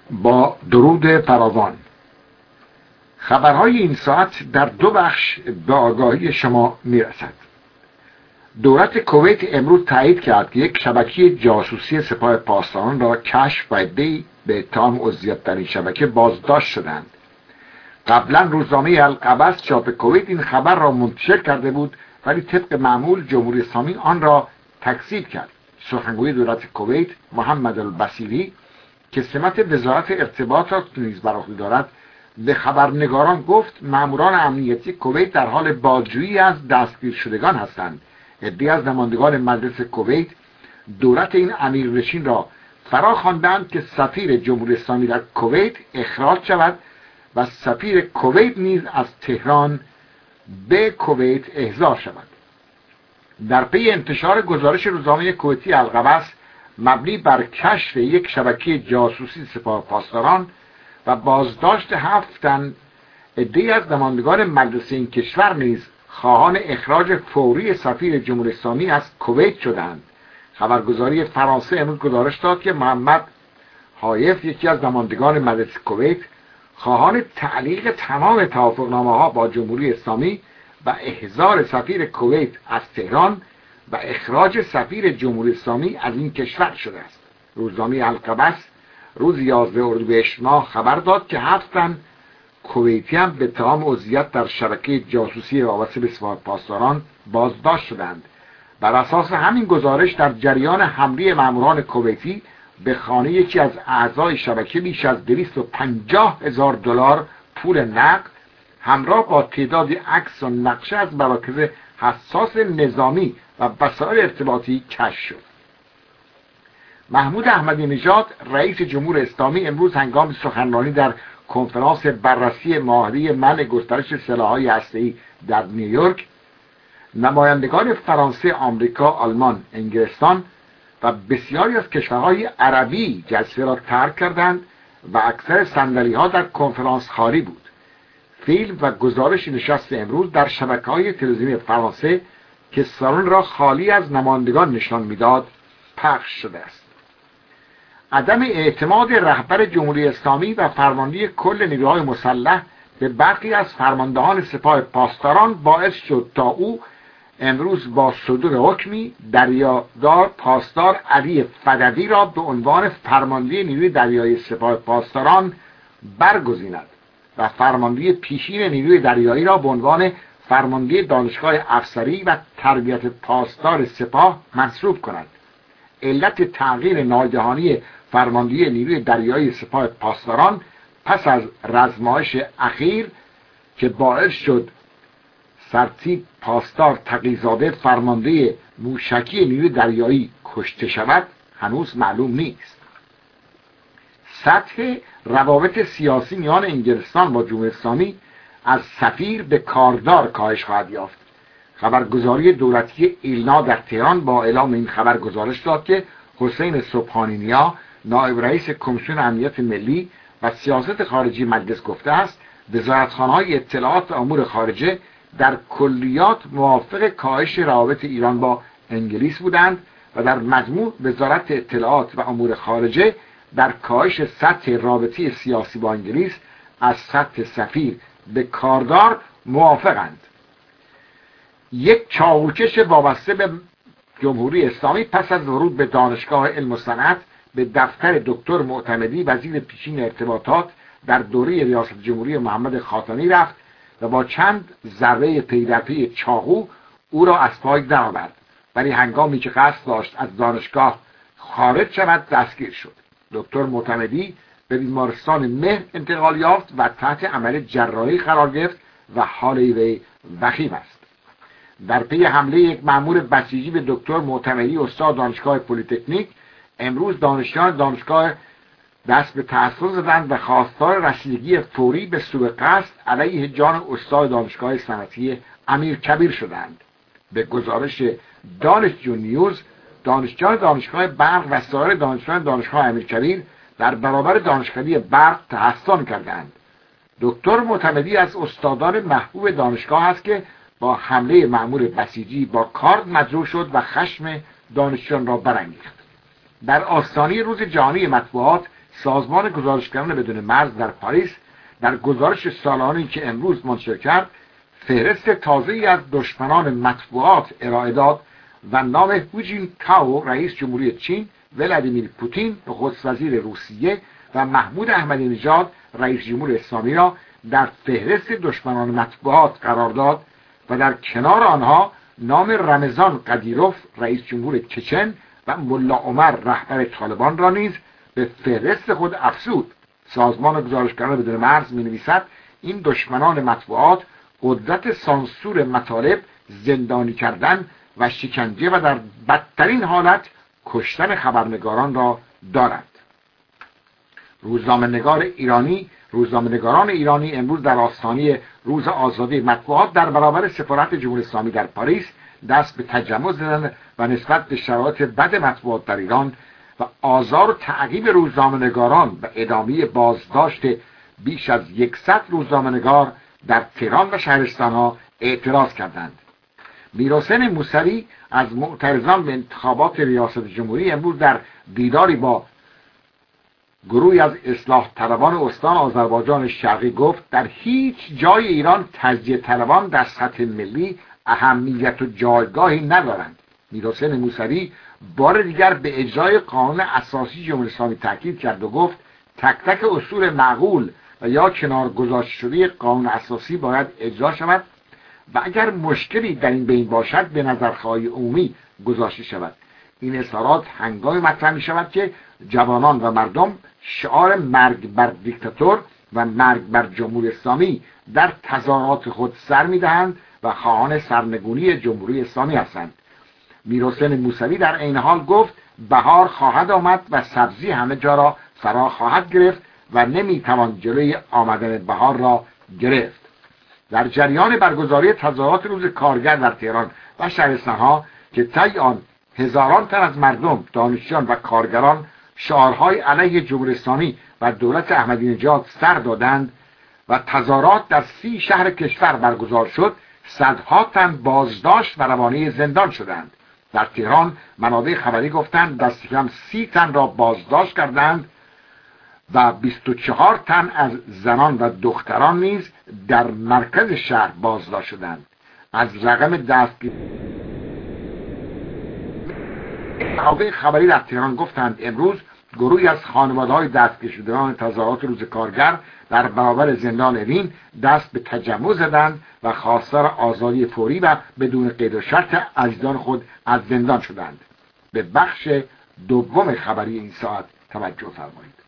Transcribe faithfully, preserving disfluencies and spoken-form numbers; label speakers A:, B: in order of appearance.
A: با درود فراوان. خبرهای این ساعت در دو بخش به آگاهی شما میرسد. دولت کویت امروز تایید کرد که یک شبکه جاسوسی سپاه پاسداران را کشف و عده‌ای به اتهام عضویت در این شبکه بازداشت شدند. قبلا روزنامه القبس چاپ کویت این خبر را منتشر کرده بود، ولی طبق معمول جمهوری اسلامی آن را تکذیب کرد. سخنگوی دولت کویت محمد البصیری که سمت وزارت ارتباطات نیز بر عهده دارد به خبرنگاران گفت ماموران امنیتی کویت در حال بازجویی از دستگیر شدگان هستند. عده‌ای از نمایندگان مجلس کویت دولت این امیرنشین را فرا خواندند که سفیر جمهوری اسلامی در کویت اخراج شود و سفیر کویت نیز از تهران به کویت احضار شود. در پی انتشار گزارش روزنامه کویتی القبس مبنی بر کشف یک شبکه جاسوسی سپاه پاسداران و بازداشت هفت تن، عده‌ای از نمایندگان مجلس این کشور نیز خواهان اخراج فوری سفیر جمهوری اسلامی از کویت شدند. خبرگزاری فرانسه امروز گزارش داد که محمد حایف، یکی از نمایندگان مجلس کویت، خواهان تعلیق تمام توافقنامه‌ها با جمهوری اسلامی و احضار سفیر کویت از تهران و اخراج سفیر جمهوری اسلامی از این کشور شده است. روزنامه القبس روز یازده اردیبهشت ماه خبر داد که هفت تن کویتی هم به اتهام عضویت در شبکه جاسوسی وابسته به سپاه پاسداران بازداشت شدند. بر اساس همین گزارش در جریان حمله ماموران کویتی به خانه یکی از اعضای شبکه بیش از دویست و پنجاه هزار دلار پول نقد همراه با تعدادی عکس و نقشه از مراکز حساس نظامی و وسایل ارتباطی کشف شد. محمود احمدی نژاد رئیس جمهور اسلامی امروز هنگام سخنرانی در کنفرانس بررسی معاهده منع گسترش سلاح‌های هسته‌ای در نیویورک، نمایندگان فرانسه، آمریکا، آلمان، انگلستان و بسیاری از کشورهای عربی جلسه را ترک کردند و اکثر صندلی‌ها در کنفرانس خالی بود. فیلم و گزارش نشست امروز در شبکه‌های تلویزیونی فرانسه که سالن را خالی از نمایندگان نشان می‌داد پخش شده است. عدم اعتماد رهبر جمهوری اسلامی و فرمانده کل نیروهای مسلح به برخی از فرماندهان سپاه پاسداران باعث شد تا او امروز با صدور حکمی دریادار پاسدار علی فدوی را به عنوان فرمانده نیروی دریایی سپاه پاسداران برگزیند و فرمانده پیشین نیروی دریایی را به عنوان فرمانده دانشگاه افسری و تربیت پاسدار سپاه منصوب کند. علت تغییر ناگهانی فرمانده نیروی دریایی سپاه پاسداران پس از رزمایش اخیر که باعث شد سرتیپ پاسدار تقی‌زاده فرمانده موشکی نیروی دریایی کشته شود هنوز معلوم نیست. سطح روابط سیاسی میان انگلستان با جمهوری اسلامی از سفیر به کاردار کاهش خواهد یافت. خبرگزاری دولتی ایلنا در تهران با اعلام این خبر گزارش داد که حسین سبحانی نیا، نایب رئیس کمیسیون امنیت ملی و سیاست خارجی مجلس گفته است وزارتخانه‌های اطلاعات و امور خارجه در کلیات موافق کاهش روابط ایران با انگلیس بودند و در مجموع وزارت اطلاعات و امور خارجه در کاهش سطح رابطه سیاسی با انگلیس از سطح سفیر به کاردار موافقند. یک چاقوکش وابسته به جمهوری اسلامی پس از ورود به دانشگاه علم و صنعت به دفتر دکتر معتمدی وزیر پیشین ارتباطات در دوره ریاست جمهوری محمد خاتمی رفت و با چند ضربه پی در پی چاقو او را از پای درآورد، ولی هنگامی که قصد داشت از دانشگاه خارج شود دستگیر شد. دکتر معتمدی به بیمارستان مهر انتقال یافت و تحت عمل جراحی قرار گرفت و حال وی وخیم است. در پی حمله یک مأمور بسیجی به دکتر معتمدی استاد دانشگاه پلی‌تکنیک، امروز دانشجویان دانشگاه دست به تحصیل زدند و خواستار رسیدگی فوری به سوء قصد علیه جان استاد دانشگاه صنعتی امیرکبیر شدند. به گزارش دانشجو نیوز، دانشجویان دانشگاه برق و سایر دانشجویان دانشگاه امیرکبیر در برابر دانشکده برق تحصن کردند. دکتر معتمدی از استادان محبوب دانشگاه است که با حمله مأمور بسیجی با کارد مجروح شد و خشم دانشجویان را برانگیخت. در آستانه روز جهانی مطبوعات، سازمان گزارشگران بدون مرز در پاریس در گزارش سالانه‌ای که امروز منتشر کرد فهرست تازه‌ای از دشمنان مطبوعات ارائه داد و نام هو جین تائو رئیس جمهوری چین، ولادیمیر پوتین نخست وزیر روسیه و محمود احمدی نژاد رئیس جمهور اسلامی را در فهرست دشمنان مطبوعات قرار داد و در کنار آنها نام رمضان قدیروف رئیس جمهور چچن و ملا عمر رهبر طالبان را نیز به فهرست خود افزود. سازمان گزارشگران بدون مرز می‌نویسد این دشمنان مطبوعات قدرت سانسور مطالب، زندانی کردن و شکنجه و در بدترین حالت کشتن خبرنگاران را دارند. روزنامه‌نگار ایرانی روزنامه‌نگاران ایرانی امروز در آستانه روز آزادی مطبوعات در برابر سفارت جمهوری اسلامی در پاریس دست به تجمع زدند و نسبت به شرایط بد مطبوعات در ایران و آزار و تعقیب روزنامه‌نگاران و ادامه بازداشت بیش از صد روزنامه‌نگار در تهران و شهرستان‌ها اعتراض کردند. میرحسین موسوی از معترضان به انتخابات ریاست جمهوری امروز در دیداری با گروهی از اصلاح طلبان استان آذربایجان شرقی گفت در هیچ جای ایران تجزیه طلبان در سطح ملی اهمیت و جایگاهی ندارند. میرحسین موسوی بار دیگر به اجرای قانون اساسی جمهوری اسلامی تاکید کرد و گفت تک تک اصول معقول و یا کنار گذاشته شده قانون اساسی باید اجرا شود و اگر مشکلی در این بین باشد به نظرخواهی عمومی گذاشته شود. این اظهارات هنگامی مطرح می شود که جوانان و مردم شعار مرگ بر دیکتاتور و مرگ بر جمهوری اسلامی در تظاهرات خود سر می دهند و خواهان سرنگونی جمهوری اسلامی هستند. میرحسین موسوی در عین حال گفت بهار خواهد آمد و سبزی همه جا را فرا خواهد گرفت و نمی توان جلوی آمدن بهار را گرفت. در جریان برگزاری تظاهرات روز کارگر در تهران و شهرستان‌ها که طی آن هزاران تن از مردم، دانشجویان و کارگران شعارهای علیه جمهوری اسلامی و دولت احمدی نژاد سر دادند و تظاهرات در سی شهر کشور برگزار شد، صدها تن بازداشت و روانه زندان شدند. در تهران منابع خبری گفتند دست کم سی تن را بازداشت کردند و بیست و چهار تن از زنان و دختران نیز در مرکز شهر بازداشت شدند. از رقم دستگیری منابع خبری در تهران گفتند امروز گروهی از خانواده‌های دستگیر شدگان تظاهرات روز کارگر در برابر زندان اوین دست به تجمع زدند و خواستار آزادی فوری و بدون قید و شرط عزیزان خود از زندان شدند. به بخش دوم خبری این ساعت توجه فرمایید.